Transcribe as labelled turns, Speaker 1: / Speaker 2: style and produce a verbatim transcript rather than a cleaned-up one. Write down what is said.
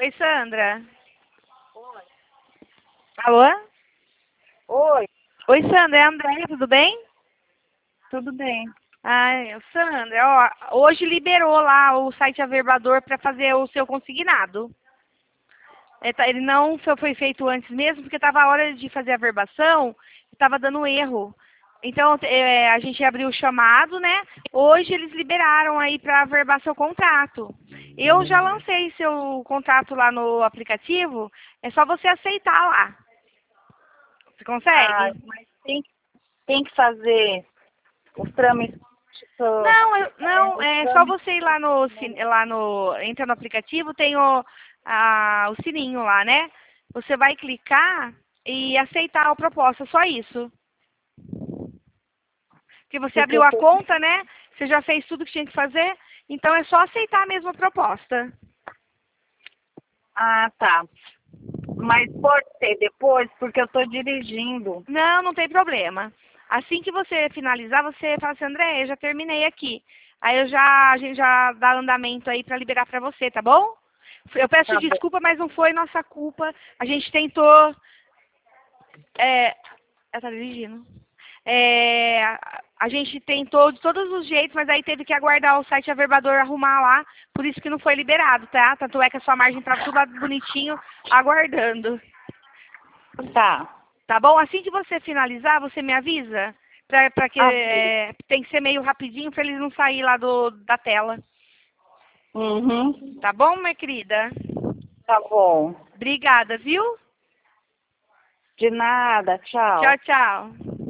Speaker 1: Oi, Sandra.
Speaker 2: Oi.
Speaker 1: Alô?
Speaker 2: Oi,
Speaker 1: Oi, Sandra, é a Andréia, tudo bem?
Speaker 2: tudo bem.
Speaker 1: Ai, Sandra, ó, hoje liberou lá o site Averbador para fazer o seu consignado. É, tá, ele não foi foi feito antes mesmo, porque estava a hora de fazer a averbação, estava dando erro. Então, é, a gente abriu o chamado, né? Hoje eles liberaram aí para averbar seu contrato. Eu já lancei seu contrato lá no aplicativo, é só você aceitar lá. Você
Speaker 2: Ah,
Speaker 1: consegue?
Speaker 2: mas tem, tem que fazer os trâmites, tipo,
Speaker 1: Não, eu-
Speaker 2: é,
Speaker 1: não,
Speaker 2: os
Speaker 1: é só
Speaker 2: trâmites
Speaker 1: você ir lá no,
Speaker 2: documentos.
Speaker 1: sin- lá no, entra no aplicativo, tem o, a, o sininho lá, né? Você vai clicar e aceitar a proposta, só isso. Porque você
Speaker 2: Porque
Speaker 1: abriu
Speaker 2: eu
Speaker 1: a
Speaker 2: tô...
Speaker 1: conta, né? Você já fez tudo que tinha que fazer, então é só aceitar a mesma proposta.
Speaker 2: Ah, tá. Mas pode ser depois, porque eu tô dirigindo.
Speaker 1: Não, não tem problema. Assim que você finalizar, você fala assim, André, eu já terminei aqui. Aí eu já, a gente já dá andamento aí para liberar para você, tá bom? Eu peço
Speaker 2: Tá bom.
Speaker 1: desculpa, mas não foi nossa culpa. A gente tentou. É, ela tá dirigindo. É, a a gente tentou de todos os jeitos, mas aí teve que aguardar o site Averbador arrumar lá. Por isso que não foi liberado, tá? Tanto é que a sua margem tá tudo lá bonitinho, aguardando.
Speaker 2: Tá.
Speaker 1: Tá bom? Assim que você finalizar, você me avisa. Pra, pra que
Speaker 2: Assim.
Speaker 1: é, tem que ser meio rapidinho pra eles não sair lá do, da tela.
Speaker 2: Uhum.
Speaker 1: Tá bom, minha querida?
Speaker 2: Tá bom.
Speaker 1: Obrigada, viu?
Speaker 2: De nada,
Speaker 1: Tchau,
Speaker 2: tchau.
Speaker 1: tchau.